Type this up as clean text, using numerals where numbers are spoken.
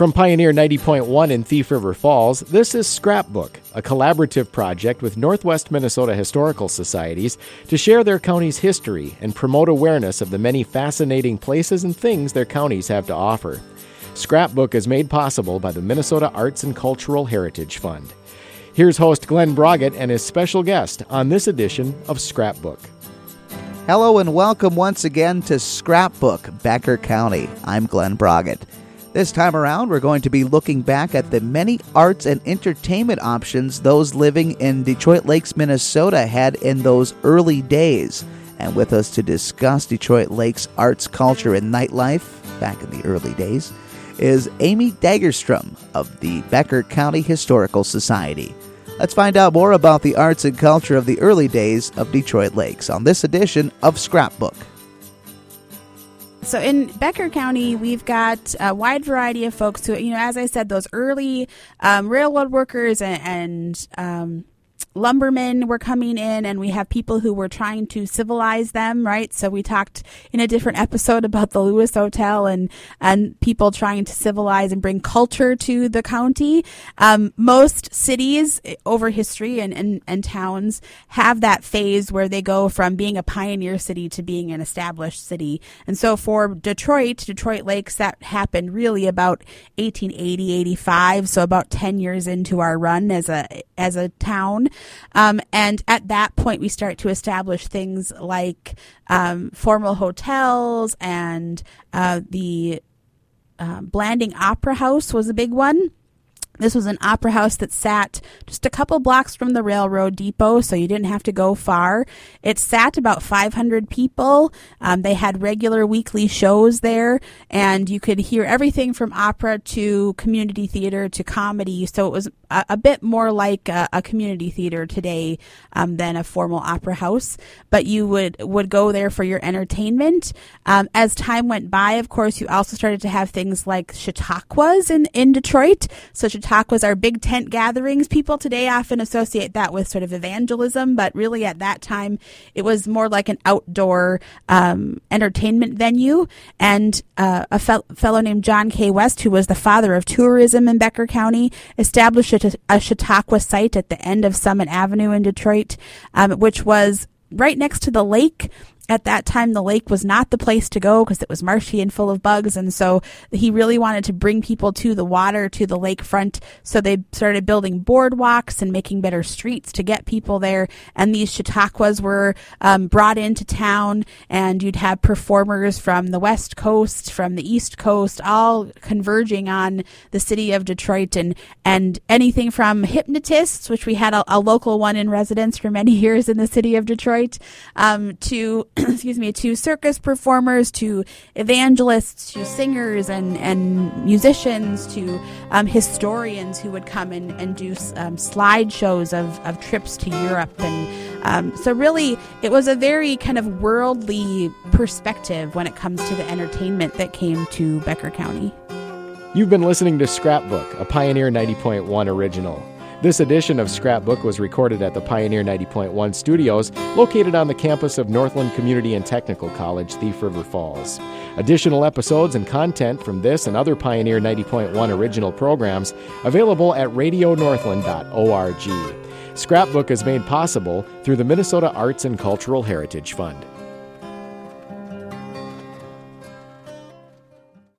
From Pioneer 90.1 in Thief River Falls, this is Scrapbook, a collaborative project with Northwest Minnesota Historical Societies to share their county's history and promote awareness of the many fascinating places and things their counties have to offer. Scrapbook is made possible by the Minnesota Arts and Cultural Heritage Fund. Here's host Glenn Broggett and his special guest on this edition of Scrapbook. Hello and welcome once again to Scrapbook, Becker County. I'm Glenn Broggett. This time around, we're going to be looking back at the many arts and entertainment options those living in Detroit Lakes, Minnesota had in those early days. And with us to discuss Detroit Lakes arts, culture, and nightlife back in the early days is Amy Dagerstrom of the Becker County Historical Society. Let's find out more about the arts and culture of the early days of Detroit Lakes on this edition of Scrapbook. So in Becker County, we've got a wide variety of folks who, as I said, those early railroad workers and lumbermen were coming in, and we have people who were trying to civilize them, right? So we talked in a different episode about the Lewis Hotel and people trying to civilize and bring culture to the county. Most cities over history and towns have that phase where they go from being a pioneer city to being an established city. And so for Detroit Lakes, that happened really about 1880, 85, so about 10 years into our run as a town. And at that point, we start to establish things like formal hotels, and the Blanding Opera House was a big one. This was an opera house that sat just a couple blocks from the railroad depot, so you didn't have to go far. It sat about 500 people. They had regular weekly shows there, and you could hear everything from opera to community theater to comedy. So it was a bit more like a community theater today than a formal opera house. But you would go there for your entertainment. As time went by, of course, you also started to have things like Chautauquas in Detroit. So Chautauquas are big tent gatherings. People today often associate that with sort of evangelism, but really at that time it was more like an outdoor entertainment venue. And a fellow named John K. West, who was the father of tourism in Becker County, established a Chautauqua site at the end of Summit Avenue in Detroit, which was right next to the lake. At that time, the lake was not the place to go because it was marshy and full of bugs. And so he really wanted to bring people to the water, to the lakefront. So they started building boardwalks and making better streets to get people there. And these Chautauquas were brought into town, and you'd have performers from the West Coast, from the East Coast, all converging on the city of Detroit, and anything from hypnotists, which we had a local one in residence for many years in the city of Detroit, to to circus performers, to evangelists, to singers and musicians, to historians who would come and do slideshows of trips to Europe. And so really, it was a very kind of worldly perspective when it comes to the entertainment that came to Becker County. You've been listening to Scrapbook, a Pioneer 90.1 original. This edition of Scrapbook was recorded at the Pioneer 90.1 studios located on the campus of Northland Community and Technical College, Thief River Falls. Additional episodes and content from this and other Pioneer 90.1 original programs available at radionorthland.org. Scrapbook is made possible through the Minnesota Arts and Cultural Heritage Fund.